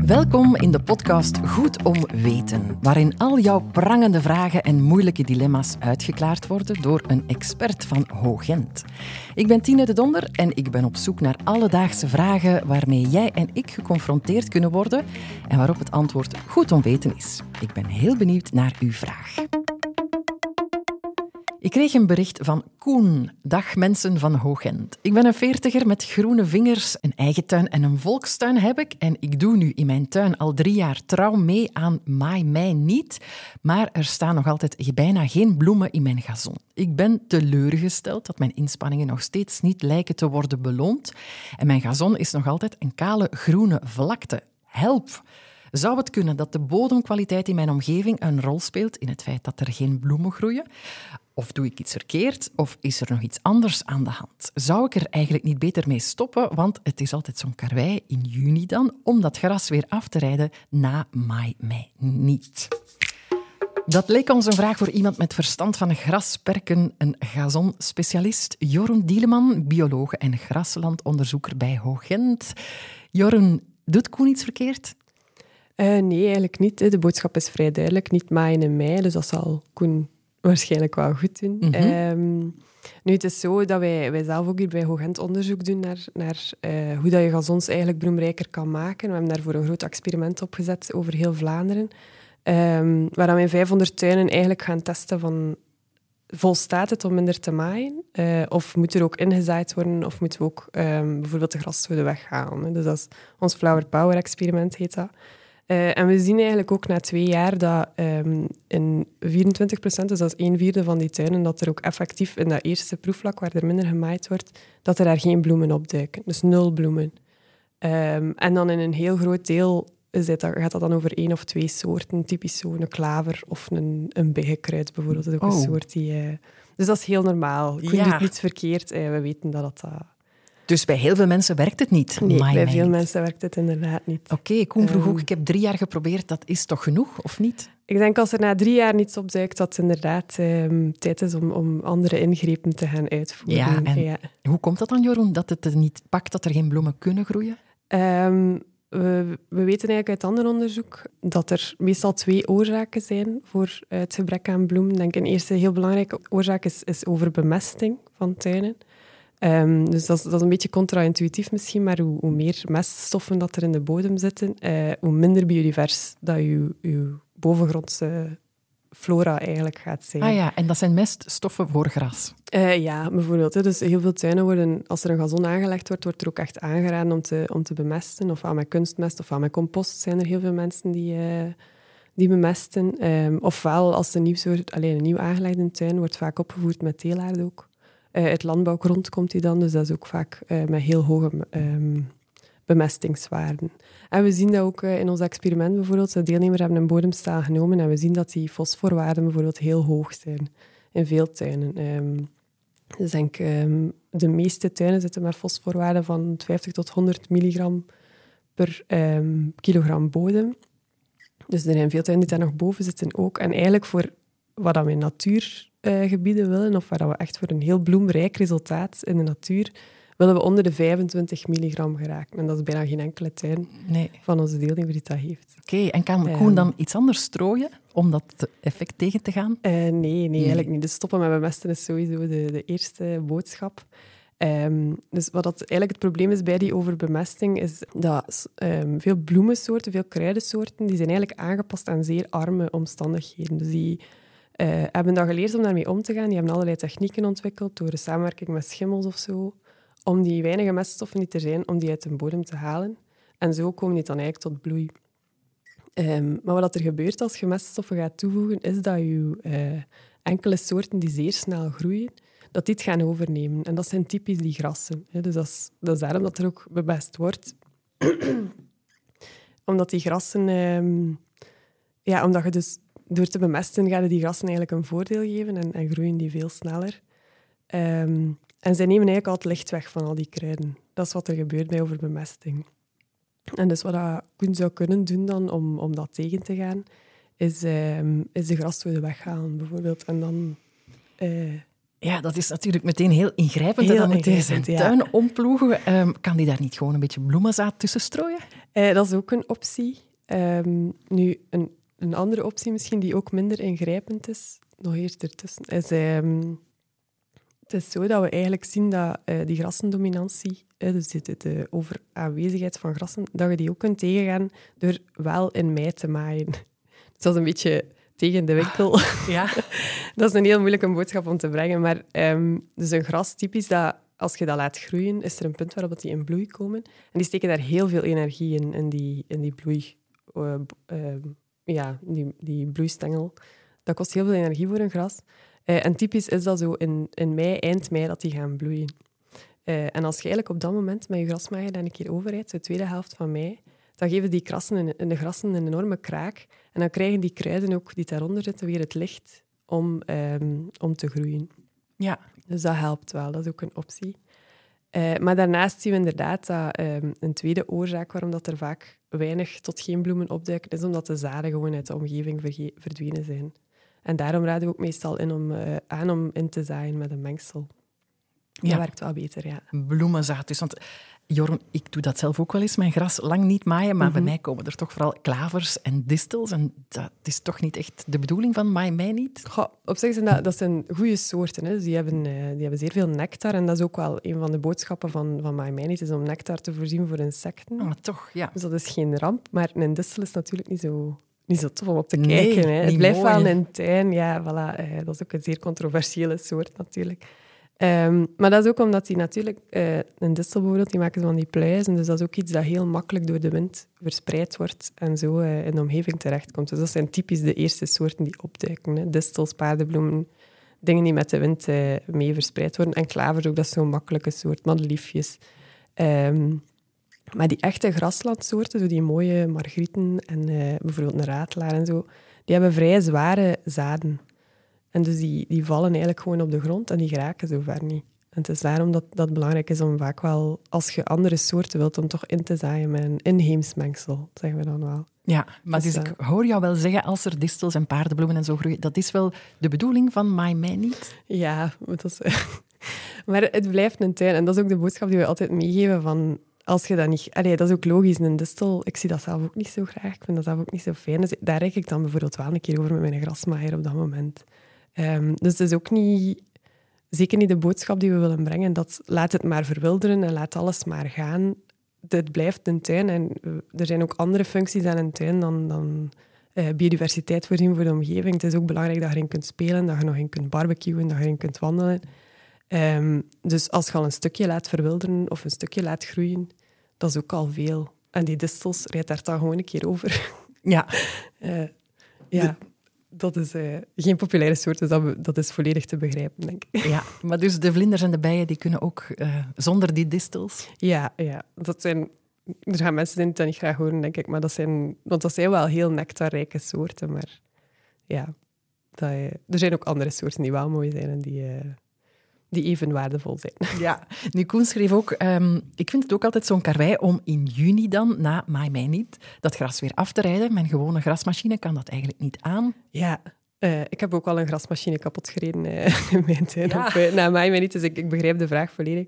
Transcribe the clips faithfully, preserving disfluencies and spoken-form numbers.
Welkom in de podcast Goed om Weten, waarin al jouw prangende vragen en moeilijke dilemma's uitgeklaard worden door een expert van Hoogent. Ik ben Tine de Donder en ik ben op zoek naar alledaagse vragen waarmee jij en ik geconfronteerd kunnen worden en waarop het antwoord goed om weten is. Ik ben heel benieuwd naar uw vraag. Ik kreeg een bericht van Koen. Dag mensen van Hoogent. Ik ben een veertiger met groene vingers, een eigen tuin en een volkstuin heb ik. En ik doe nu in mijn tuin al drie jaar trouw mee aan Maai Mei niet. Maar er staan nog altijd bijna geen bloemen in mijn gazon. Ik ben teleurgesteld dat mijn inspanningen nog steeds niet lijken te worden beloond. En mijn gazon is nog altijd een kale groene vlakte. Help! Zou het kunnen dat de bodemkwaliteit in mijn omgeving een rol speelt in het feit dat er geen bloemen groeien? Of doe ik iets verkeerd? Of is er nog iets anders aan de hand? Zou ik er eigenlijk niet beter mee stoppen? Want het is altijd zo'n karwei in juni dan om dat gras weer af te rijden na Maai Mei niet. Dat leek ons een vraag voor iemand met verstand van grasperken, een gazonspecialist. Jorun Dieleman, bioloog en graslandonderzoeker bij Hoogent. Jorun, doet Koen iets verkeerd? Uh, nee, eigenlijk niet. De boodschap is vrij duidelijk. Niet maaien in mei, dus dat zal Koen waarschijnlijk wel goed doen. Mm-hmm. Um, nu, het is zo dat wij, wij zelf ook hier bij Hoogent onderzoek doen naar, naar uh, hoe dat je gazons eigenlijk bloemrijker kan maken. We hebben daarvoor een groot experiment opgezet over heel Vlaanderen, um, waar we in vijfhonderd tuinen eigenlijk gaan testen van volstaat het om minder te maaien? Uh, of moet er ook ingezaaid worden? Of moeten we ook um, bijvoorbeeld de grasdoden weghalen? Hè? Dus dat is ons Flower Power experiment, heet dat. Uh, en we zien eigenlijk ook na twee jaar dat um, in vierentwintig procent, dus dat is een vierde van die tuinen, dat er ook effectief in dat eerste proefvlak, waar er minder gemaaid wordt, dat er daar geen bloemen opduiken. Dus nul bloemen. Um, en dan in een heel groot deel is dit, gaat dat dan over één of twee soorten. Typisch zo een klaver of een, een biggekruid bijvoorbeeld. Dat is ook oh. een soort die... Uh, dus dat is heel normaal. Je ja. doet niets verkeerd. Uh, we weten dat dat... Uh, Dus bij heel veel mensen werkt het niet? Nee, Maai bij Mei veel niet. mensen werkt het inderdaad niet. Oké, okay, Koen vroeg ook, ik heb drie jaar geprobeerd, dat is toch genoeg, of niet? Ik denk als er na drie jaar niets opduikt, dat het inderdaad um, tijd is om, om andere ingrepen te gaan uitvoeren. Ja, en ja. hoe komt dat dan, Jorun, dat het er niet pakt, dat er geen bloemen kunnen groeien? Um, we, we weten eigenlijk uit ander onderzoek dat er meestal twee oorzaken zijn voor het gebrek aan bloemen. Ik denk een eerste heel belangrijke oorzaak is, is overbemesting van tuinen. Um, dus dat is, dat is een beetje contra-intuïtief misschien, maar hoe, hoe meer meststoffen dat er in de bodem zitten, uh, hoe minder biodivers dat je, je bovengrondse flora eigenlijk gaat zijn. Ah ja, en dat zijn meststoffen voor gras? Uh, ja, bijvoorbeeld. Hè. Dus heel veel tuinen worden, als er een gazon aangelegd wordt, wordt er ook echt aangeraden om te, om te bemesten. Ofwel met kunstmest, ofwel met compost zijn er heel veel mensen die, uh, die bemesten. Um, ofwel, als een nieuw, soort, alleen een nieuw aangelegde tuin wordt vaak opgevoerd met teelaarde ook. Uh, uit landbouwgrond komt die dan, dus dat is ook vaak uh, met heel hoge um, bemestingswaarden. En we zien dat ook uh, in ons experiment bijvoorbeeld. De deelnemers hebben een bodemstaal genomen en we zien dat die fosforwaarden bijvoorbeeld heel hoog zijn in veel tuinen. Um, dus denk, um, de meeste tuinen zitten met fosforwaarden van vijftig tot honderd milligram per um, kilogram bodem. Dus er zijn veel tuinen die daar nog boven zitten ook. En eigenlijk voor wat we in natuurgebieden willen, of waar we echt voor een heel bloemrijk resultaat in de natuur, willen we onder de vijfentwintig milligram geraken. En dat is bijna geen enkele tuin nee. van onze deelnemer die dat heeft. Oké, okay, en kan Koen um, dan iets anders strooien om dat effect tegen te gaan? Uh, nee, nee, nee, eigenlijk niet. Dus stoppen met bemesten is sowieso de, de eerste boodschap. Um, dus wat dat eigenlijk het probleem is bij die overbemesting, is dat um, veel bloemensoorten, veel kruidensoorten, die zijn eigenlijk aangepast aan zeer arme omstandigheden. Dus die uh, hebben dat geleerd om daarmee om te gaan. Die hebben allerlei technieken ontwikkeld door de samenwerking met schimmels of zo, om die weinige meststoffen die er zijn, om die uit de bodem te halen. En zo komen die dan eigenlijk tot bloei. Um, maar wat er gebeurt als je meststoffen gaat toevoegen, is dat je uh, enkele soorten die zeer snel groeien, dat die het gaan overnemen. En dat zijn typisch die grassen. Dus dat is, dat is daarom dat er ook bemest wordt. Omdat die grassen... Um, ja, omdat je dus door te bemesten, ga je die grassen eigenlijk een voordeel geven en, en groeien die veel sneller. Um, en zij nemen eigenlijk al het licht weg van al die kruiden. Dat is wat er gebeurt bij overbemesting. En dus wat Koen zou kunnen doen dan om, om dat tegen te gaan, is, um, is de grasdoden weghalen, bijvoorbeeld. En dan... Uh, Ja, dat is natuurlijk meteen heel ingrijpend. Heel en dan meteen ingrijpend, zijn ja. tuin omploegen. Um, kan die daar niet gewoon een beetje bloemenzaad tussen strooien? Uh, dat is ook een optie. Um, nu, een, een andere optie misschien die ook minder ingrijpend is, nog eerst ertussen, is... Um, het is zo dat we eigenlijk zien dat uh, die grassendominantie, uh, dus de, de, de overaanwezigheid van grassen, dat je die ook kunt tegengaan door wel in mei te maaien. Dus dat is een beetje tegen de winkel. Ja. Dat is een heel moeilijke boodschap om te brengen. Maar um, dus een gras, typisch, dat als je dat laat groeien, is er een punt waarop die in bloei komen. En die steken daar heel veel energie in, in die, in die bloei. Uh, uh, ja, die, die bloeistengel. Dat kost heel veel energie voor een gras. Uh, en typisch is dat zo in, in mei, eind mei, dat die gaan bloeien. Uh, en als je eigenlijk op dat moment met je grasmaaier dan een keer overrijdt, de tweede helft van mei, dan geven die krassen in, in de grassen een enorme kraak. En dan krijgen die kruiden ook die daaronder zitten weer het licht om, um, om te groeien. Ja. Dus dat helpt wel, dat is ook een optie. Uh, maar daarnaast zien we inderdaad dat um, een tweede oorzaak waarom dat er vaak weinig tot geen bloemen opduiken, is omdat de zaden gewoon uit de omgeving verge- verdwenen zijn. En daarom raden we ook meestal in om, uh, aan om in te zaaien met een mengsel. Dat ja. werkt wel beter, ja. Bloemenzaad dus. Want Jorn, ik doe dat zelf ook wel eens, mijn gras lang niet maaien, maar mm-hmm. bij mij komen er toch vooral klavers en distels. En dat is toch niet echt de bedoeling van maai mij niet? Goh, op zich zijn dat, dat zijn goede soorten. Hè. Dus die, hebben, uh, die hebben zeer veel nectar. En dat is ook wel een van de boodschappen van, van maai mij niet, is om nectar te voorzien voor insecten. Oh, maar toch, ja. Dus dat is geen ramp. Maar een distel is natuurlijk niet zo... Niet zo tof om op te nee, kijken. Hè. Het blijft mooi, wel in een tuin. Ja, voilà. Uh, dat is ook een zeer controversiële soort natuurlijk. Um, maar dat is ook omdat die natuurlijk... Uh, een distel bijvoorbeeld, die maken ze van die pluizen. Dus dat is ook iets dat heel makkelijk door de wind verspreid wordt en zo uh, in de omgeving terechtkomt. Dus dat zijn typisch de eerste soorten die opduiken. Hè. Distels, paardenbloemen, dingen die met de wind uh, mee verspreid worden. En klavers ook, dat is zo'n makkelijke soort. Madeliefjes. Um, Maar die echte graslandsoorten, zo die mooie margrieten en uh, bijvoorbeeld een ratelaar en zo, die hebben vrij zware zaden. En dus die, die vallen eigenlijk gewoon op de grond en die geraken zo ver niet. En het is daarom dat dat belangrijk is om vaak wel, als je andere soorten wilt, om toch in te zaaien met een inheems mengsel, zeggen we dan wel. Ja, maar dus, dus ik hoor jou wel zeggen, als er distels en paardenbloemen en zo groeien, dat is wel de bedoeling van maai mij niet? Ja, dat is, maar het blijft een tuin. En dat is ook de boodschap die we altijd meegeven van... Als je dat niet... Allee, dat is ook logisch, een distel. Ik zie dat zelf ook niet zo graag. Ik vind dat zelf ook niet zo fijn. Dus daar rijk ik dan bijvoorbeeld wel een keer over met mijn grasmaaier op dat moment. Um, dus het is ook niet... Zeker niet de boodschap die we willen brengen. Dat laat het maar verwilderen en laat alles maar gaan. Het blijft een tuin. En er zijn ook andere functies aan een tuin dan, dan uh, biodiversiteit voorzien voor de omgeving. Het is ook belangrijk dat je erin kunt spelen, dat je nog in kunt barbecuen, dat je erin kunt wandelen. Um, dus als je al een stukje laat verwilderen of een stukje laat groeien, dat is ook al veel. En die distels rijdt daar dan gewoon een keer over. Ja. uh, ja, de... dat is uh, geen populaire soort, dus dat, we, dat is volledig te begrijpen, denk ik. Ja, maar dus de vlinders en de bijen die kunnen ook uh, zonder die distels? Ja, ja, dat zijn... Er gaan mensen zijn die dat niet graag horen, denk ik. Maar dat zijn, want dat zijn wel heel nectarrijke soorten. Maar ja, dat, uh, er zijn ook andere soorten die wel mooi zijn en die... Uh, die even waardevol zijn. Ja, nu Koen schreef ook... Um, ik vind het ook altijd zo'n karwei om in juni dan, na maai mij niet, dat gras weer af te rijden. Mijn gewone grasmachine kan dat eigenlijk niet aan. Ja, uh, ik heb ook al een grasmachine kapot gereden uh, in mijn tuin. Ja. Op, uh, na maai mij niet, dus ik, ik begrijp de vraag volledig.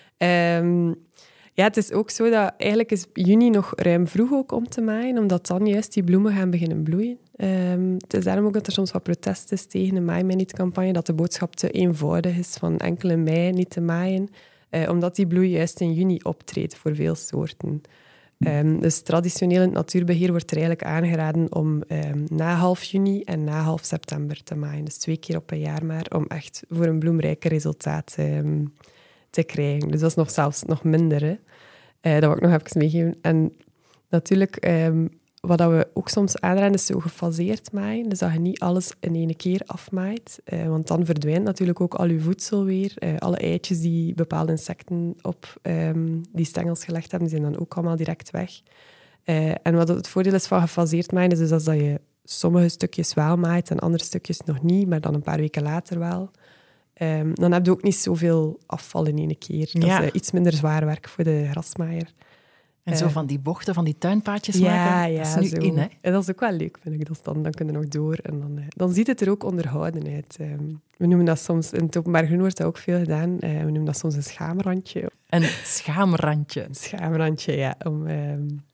Um, ja, het is ook zo dat eigenlijk is juni nog ruim vroeg ook om te maaien, omdat dan juist die bloemen gaan beginnen bloeien. Um, het is daarom ook dat er soms wat protest is tegen de maai mij niet-campagne, dat de boodschap te eenvoudig is van enkele mei niet te maaien, uh, omdat die bloei juist in juni optreedt voor veel soorten. Um, dus traditioneel in het natuurbeheer wordt er eigenlijk aangeraden om um, na half juni en na half september te maaien. Dus twee keer op een jaar maar, om echt voor een bloemrijke resultaat um, te krijgen. Dus dat is nog zelfs nog minder. Hè. Uh, dat wil ik nog even meegeven. En natuurlijk, um, wat we ook soms aanraden, is zo gefaseerd maaien. Dus dat je niet alles in één keer afmaait. Uh, want dan verdwijnt natuurlijk ook al je voedsel weer. Uh, alle eitjes die bepaalde insecten op um, die stengels gelegd hebben, die zijn dan ook allemaal direct weg. Uh, en wat het voordeel is van gefaseerd maaien, is dus dat je sommige stukjes wel maait en andere stukjes nog niet, maar dan een paar weken later wel. Um, dan heb je ook niet zoveel afval in één keer. Dat ja. is uh, iets minder zwaar werk voor de grasmaaier. En zo van die bochten, van die tuinpaadjes ja, maken, ja, dat is nu zo. in, hè? En dat is ook wel leuk, vind ik. Dat dan, dan kun je nog door. En dan, uh, dan ziet het er ook onderhouden uit. Um, we noemen dat soms, in het openbaar groen wordt dat ook veel gedaan, uh, we noemen dat soms een schaamrandje. Een schaamrandje. Een schaamrandje, ja. Om, um,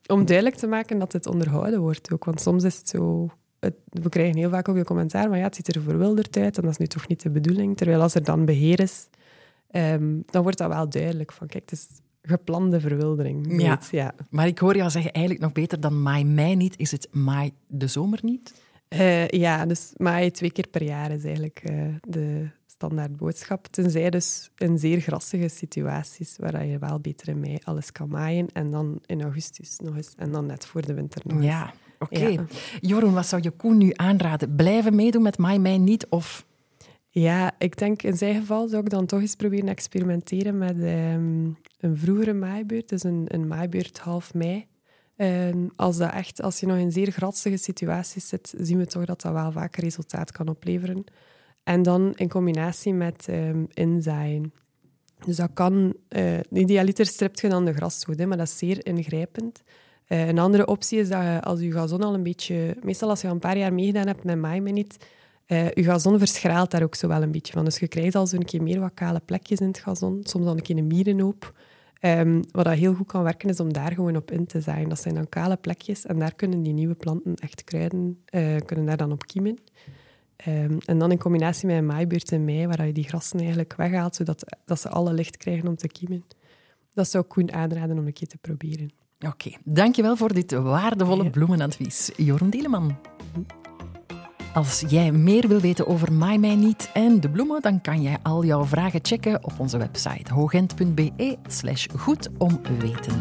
om duidelijk te maken dat het onderhouden wordt ook. Want soms is het zo... Het, we krijgen heel vaak ook de commentaar, maar ja, het ziet er verwilderd uit en dat is nu toch niet de bedoeling. Terwijl als er dan beheer is, um, dan wordt dat wel duidelijk. Van kijk, het is geplande verwildering. Ja. Weet, ja. Maar ik hoor jou zeggen, eigenlijk nog beter dan maai mei niet, is het maai de zomer niet? Uh, ja, dus maai twee keer per jaar is eigenlijk uh, de standaard boodschap. Tenzij dus in zeer grassige situaties, waar je wel beter in mei alles kan maaien. En dan in augustus nog eens. En dan net voor de winter nog eens. Ja, oké. Okay. Ja. Jeroen, wat zou je Koen nu aanraden? Blijven meedoen met maai mei niet of... Ja, ik denk in zijn geval zou ik dan toch eens proberen experimenteren met um, een vroegere maaibeurt. Dus een, een maaibeurt half mei. Um, als, dat echt, als je nog in zeer grassige situaties zit, zien we toch dat dat wel vaak resultaat kan opleveren. En dan in combinatie met um, inzaaien. Dus dat kan... Uh, idealiter stript je dan de grassoort, maar dat is zeer ingrijpend. Uh, een andere optie is dat je, als je gazon al een beetje... Meestal als je al een paar jaar meegedaan hebt met maaimeniet, uh, je gazon verschraalt daar ook zo wel een beetje van. Dus je krijgt al zo'n keer meer wat kale plekjes in het gazon. Soms dan een keer een mierenhoop. Um, wat dat heel goed kan werken, is om daar gewoon op in te zaaien. Dat zijn dan kale plekjes en daar kunnen die nieuwe planten, echt kruiden, uh, kunnen daar dan op kiemen. Um, en dan in combinatie met een maaibeurt in mei, waar je die grassen eigenlijk weghaalt, zodat dat ze alle licht krijgen om te kiemen. Dat zou ik Koen aanraden om een keer te proberen. Oké, okay. Dankjewel voor dit waardevolle ja. bloemenadvies. Jeroen Dieleman. Als jij meer wil weten over maai mei niet en de bloemen, dan kan jij al jouw vragen checken op onze website hoogent punt be slash goed om weten.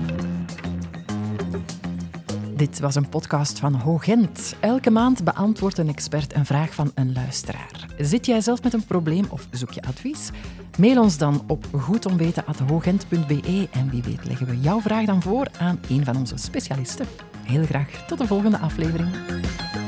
Dit was een podcast van Hoogent. Elke maand beantwoordt een expert een vraag van een luisteraar. Zit jij zelf met een probleem of zoek je advies? Mail ons dan op goedomweten apenstaartje hoogent punt be en wie weet leggen we jouw vraag dan voor aan een van onze specialisten. Heel graag tot de volgende aflevering.